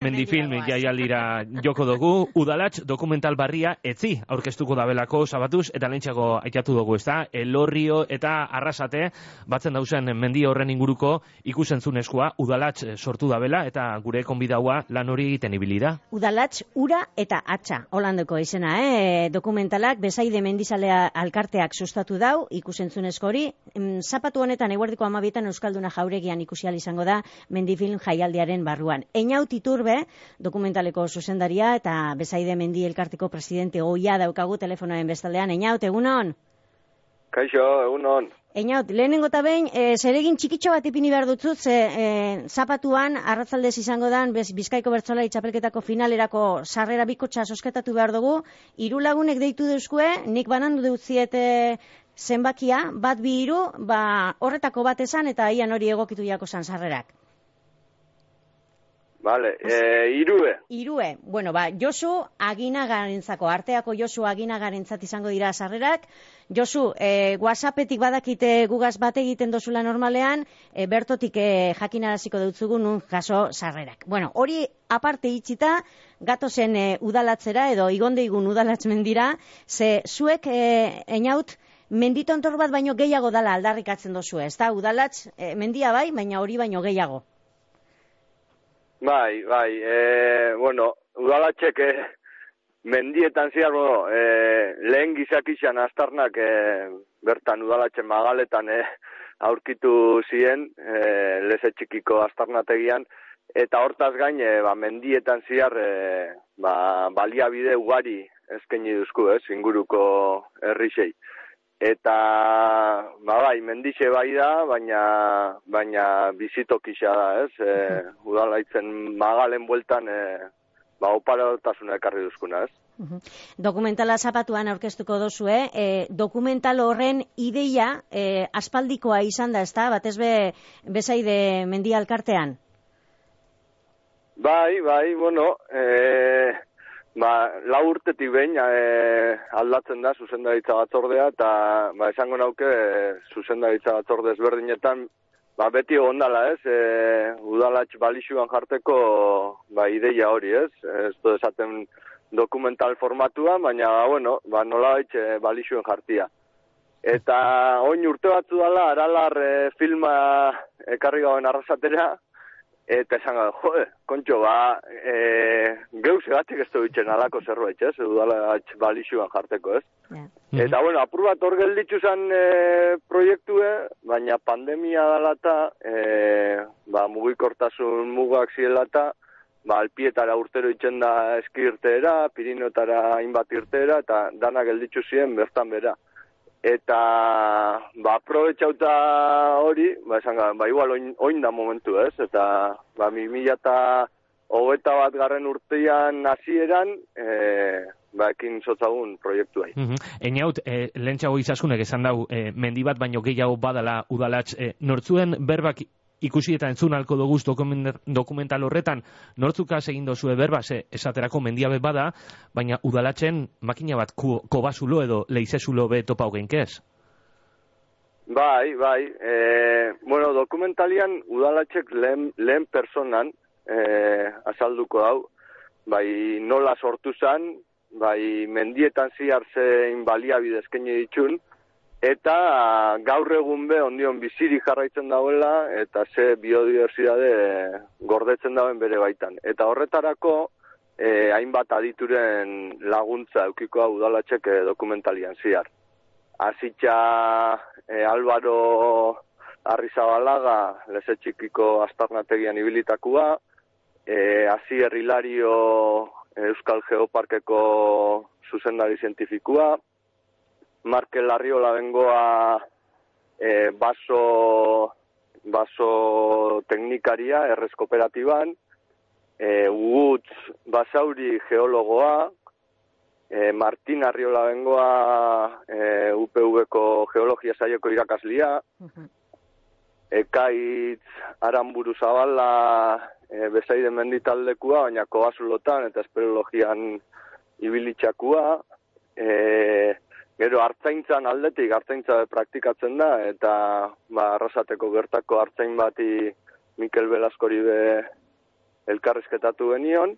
Mendifilm jaialdira joko dugu, Udalatz dokumental barria etzi aurkeztuko dabelako sabatuz, eta lehentxako aitatu dugu, ezta? Elorrio eta Arrasate batzen dauzen mendi horren inguruko ikusentzunezkoa Udalatz sortu dabela, eta gure konbidaua lan hori egiten ibili da. Udalatz, ura eta atxa, holandeko izena, dokumentalak Besaide mendizalea alkarteak sustatu dau, ikusentzunezko hori, zapatu honetan eguerdiko 12 Euskalduna Jauregian ikusi ahal izango da Mendifilm jaialdiaren barruan. Einaut Iturbe, dokumentaleko zuzendaria eta Besaide mendi elkarteko presidente oia daukagu telefonoen bestaldean. Einaut, egunon? Kaixo, egunon. Einaut, lehenengo eta behin, zeregin txikitxo bat ipini behar dutzut, zapatuan, arratzaldez izango dan, Bizkaiko Bertsolari txapelketako finalerako sarrera bikotxa sosketatu behar dugu, 3 lagunek deitu deuzkue, nik banandu deutziete zenbakia, bat 2 3, horretako bat esan, eta ian hori egokitu jako zan sarrerak. Vale, irue. Irue. Bueno, Josu Aginagarentzako, arteako Josu Aginagarentzat izango dira sarrerak. Josu, WhatsAppetik badakite gugaz bat egiten dozula normalean, bertotik jakinaraziko dutzugu nun jaso sarrerak. Bueno, hori aparte itxita, gatozen udalatzera edo igondeigun udalatz mendira, ze zuek, Einaut, menditontor bat baino gehiago dala aldarrikatzen dozu, ez da? Udalatz, mendia bai, baina hori baino gehiago. Bai, bueno, Udalatxek mendietan ziar, lehen gizakixan astarnak bertan Udalatxen magaletan aurkitu ziren, leze txikiko astarnategian, eta hortaz gain, mendietan ziar, baliabide ugari eskaini duzku, inguruko herrisei. Eta, mendixe bai da, baina bizitokisa da, Udalaitzen magalen bueltan, oparotasuna ekarri duzkuna, Dokumentala zapatuan aurkeztuko dozue, dokumental horren ideia aspaldikoa izan da, ezta? Batez Besaide mendi alkartean? Bai, bueno, 4 urtetik behin aldatzen da zuzendaritza batzordea, eta esango nauke zuzendaritza batzorde ezberdinetan beti ondala, Udalatz balixuan jarteko ideia hori, ez du esaten dokumental formatuan, baina, nolabait balixuen jartia. Eta oin urte batzu dala, Aralar filma ekarri gauen Arrasatera, eta esan gara, kontxo, geuz egatik ez duitzen alako zerbait, Udalatz balixuan jarteko, Eta, apur bat hor gelditzu zen proiektue, baina pandemia dala eta, mugikortasun mugak ziela eta, Alpietara urtero itzen da eski irteera, Pirinotara hainbat irteera, eta dana gelditzu ziren bertan bera. Eta, aprobetxauta hori, esan gara, igual oin da momentu, Eta, 2021 garren urtean hasieran, ekin zotzagun proiektu hai. Einaut, lehentxago izasunek esan dau, mendi bat baino gehiago badala Udalatz, nortzuen berbak ikusi eta entzun alko doguz dokumental horretan, nortzukaz egin dozue berba, esaterako mendiabe bada, baina Udalatzen makina bat kobazulo edo leizezulo be topa hogeinkez? Bai, dokumentalian Udalatzek lehen personan azalduko hau, nola sortu zan, mendietan ziar zein baliabide eskaini ditun, eta gaur egun ondion biziri jarraitzen dauela, eta ze biodibertsitate gordetzen dauen bere baitan. Eta horretarako, hainbat adituren laguntza eukikoa Udalatxek dokumentalian ziar. Azitxa Álvaro Arrizabalaga, leze txikiko astarnategian ibilitakua, Asier Hilario Euskal Geoparkeko zuzendari zientifikua, Markel Arriola bengoa baso teknikaria, errez kooperatiban, Utz Basauri geologoa, Martin Arriola bengoa UPV-ko geologia saioko irakaslia, Ekaitz Aranburu Zabala Besaide menditaldekua, baina kobazulotan eta espeleologian ibilitxakua, gero hartzaintzan aldetik, hartzaintza praktikatzen da, eta Arrasateko bertako hartzain bati Mikel Belaskori elkarrizketatu genion,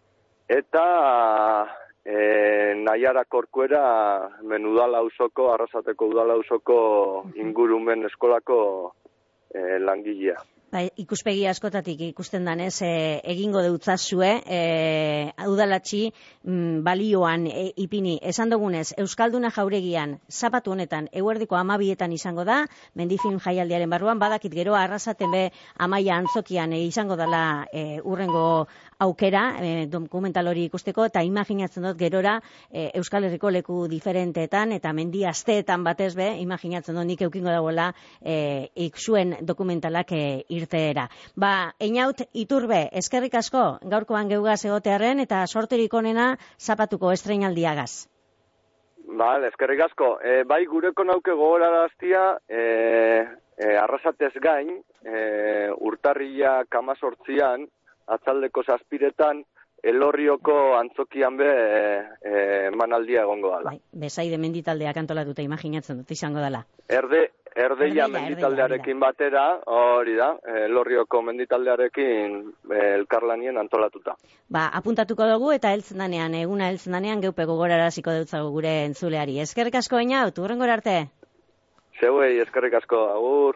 eta Naiara Korkuera udala auzoko, Arrasateko udala auzoko ingurumen eskolako langilea. Ikuspegi askotatik ikusten danez, egingo deutzazue, udalatxi balioan ipini. Esan dugunez, Euskalduna Jauregian, zapatu honetan, eguerdiko 12etan izango da, Mendifilm jaialdiaren barruan, badakit gero, Arrasaten be Amaia Antzokian izango dela urrengo aukera, dokumental hori ikusteko, eta imaginatzen dut gerora Euskal Herriko leku diferenteetan, eta mendi asteetan batez be, imaginatzen dut nik eukingo dagoela ikusuen dokumentalak irteera. Einaut Iturbe, eskerrik asko, gaurkoan geugaz egotearen, eta sorterik onena zapatuko estreinaldiagaz. Eskerrik asko. Bai, gureko nauke gogoraraztia, Arrasatez gain, urtarrila 18an, atzaldeko 7etan, Elorrioko antzokian be emanaldia egongo dela. Besaide menditaldeak antolatuta imaginatzen dut izango dela. Erdeia menditaldearekin batera, hori da, Elorrioko menditaldearekin elkarlanien antolatuta. Apuntatuko dugu eta eguna heltzen danean geupe gogoraraziko deutzago gure entzuleari. Eskerrik asko Einaut, hurrengora arte. Zeuei, eskerrik asko, agur.